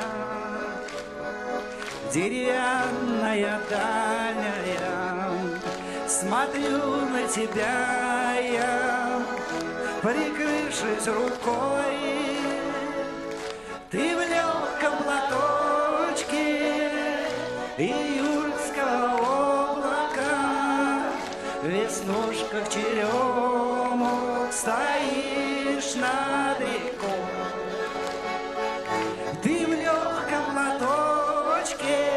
деревянная дальняя, смотрю на тебя я, прикрывшись рукой. Ты в легком платочке июльского облака, в веснушках черемух стоишь над рекой. Ты в легком платочке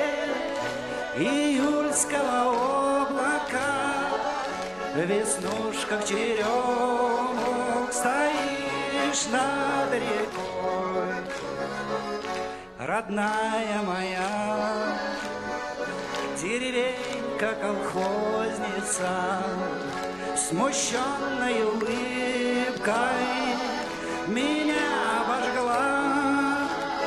июльского облака, в веснушках черемух стоишь над рекой. Родная моя деревенька колхозница, смущенной улыбкой меня обожгла.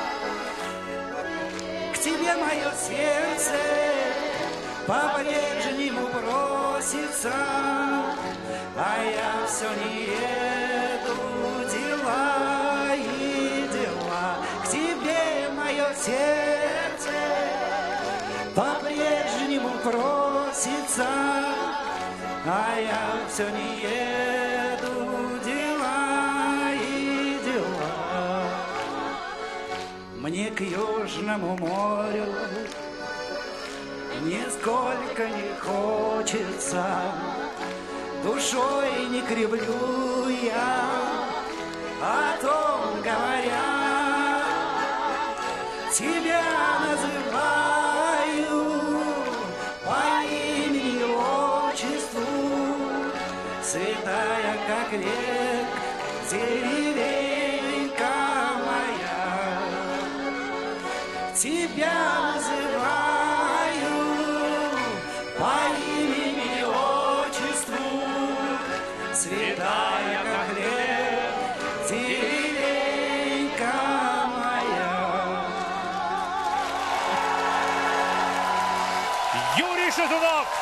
К тебе мое сердце по-прежнему просится, а я все не еду, дела и дела. К тебе мое сердце по-прежнему просится, а я все не еду, дела и дела. Мне к Южному морю нисколько не хочется, душой не кривлю я, о том говоря. Тебя называю по имени и отчеству, святая, как рек, деревенька моя. Тебя называю по имени и отчеству, святая, как рек, деревенька моя. Юрий Шатунов!